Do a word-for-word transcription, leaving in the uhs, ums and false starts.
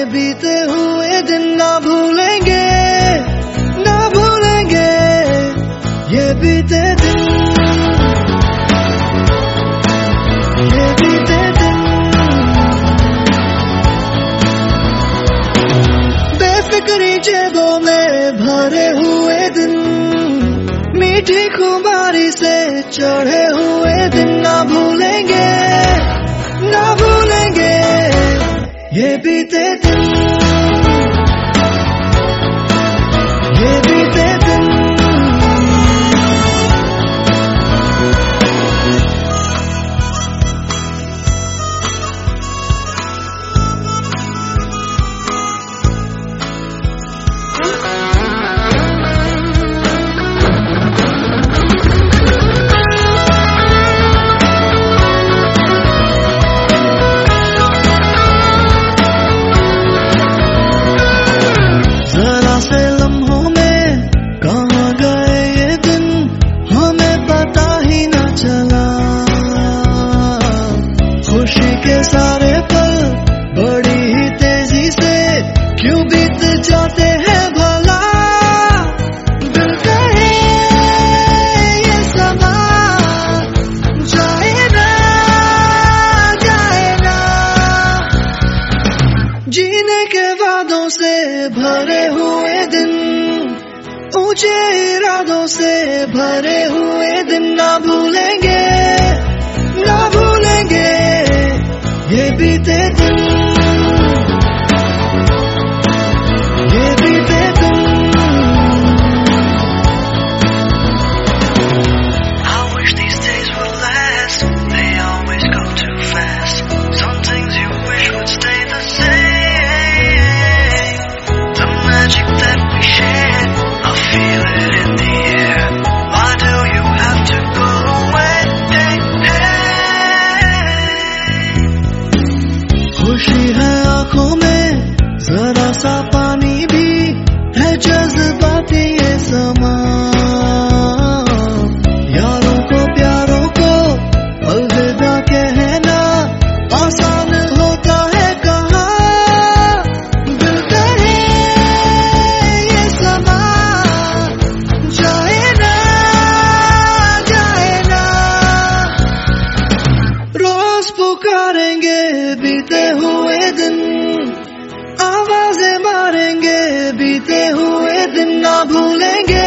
बीते हुए दिन ना भूलेंगे, ना भूलेंगे ये बीते दिन, ये बीते दिन। बेफिक्री जेबों में भरे हुए दिन, मीठी खुमारी से चढ़े हुए दिन ना भूलेंगे, ना भूलेंगे ये बीते दिन, ये बीते दिन। सारे पल बड़ी ही तेजी से क्यों बीत जाते हैं भला, दिल कहे ये समा जाए ना, जाए ना। जीने के वादों से भरे हुए दिन, ऊंचे इरादों से भरे हुए दिन ना भूलेंगे, ना भूलेंगे ये बीते दिन, ये बीते दिन। I wish these days would last, they always go too fast. Some things you wish would stay the same. The magic that we share, I feel it in the air. Why do you have to go away? खुशी है आंखों में, जरा सा पानी भी है जज्बाती ये समा। यारों को प्यारों को अलविदा कहना आसान होता है कहाँ, दिल कहे ये समा जाए ना, जाए ना। रोज पुकारेंगे बीते हुए दिन, आवाजें मारेंगे बीते हुए दिन ना भूलेंगे,